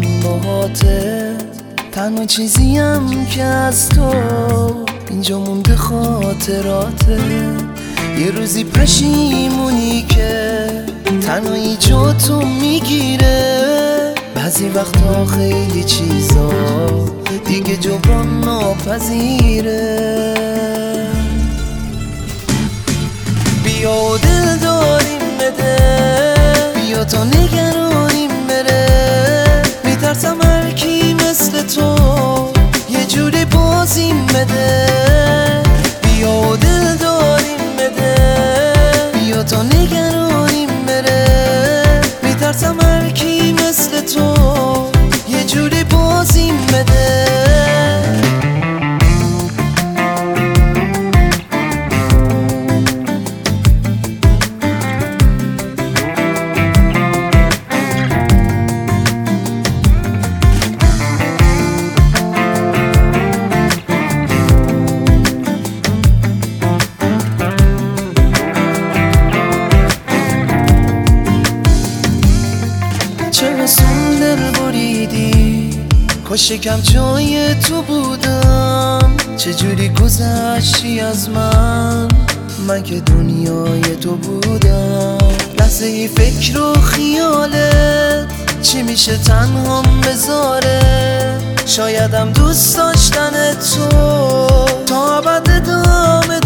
باهاته، تنها چیزیم که از تو اینجا مونده خاطراته. یه روزی پشیمونی که تنهایی جا تو میگیره، بعضی وقتا خیلی چیزا دیگه جبران ناپذیره. بیا و دل داریم بده، بیا تا نگرانیم بره. میترسم هر کی مثل تو یه جوری بازیم بده. بیا و دل داریم بده، بیا تا نگرانیم بره. میترسم هر کی مثل تو یه جوری بازیم بده. چرا سون دل بریدی؟ کاش یکم جای تو بودم. چجوری گذشتی از من که دنیای تو بودم. لحظه ای فکر و خیالت چی میشه تنها بذاره. شایدم دوست داشتن تو تا ابد ادامه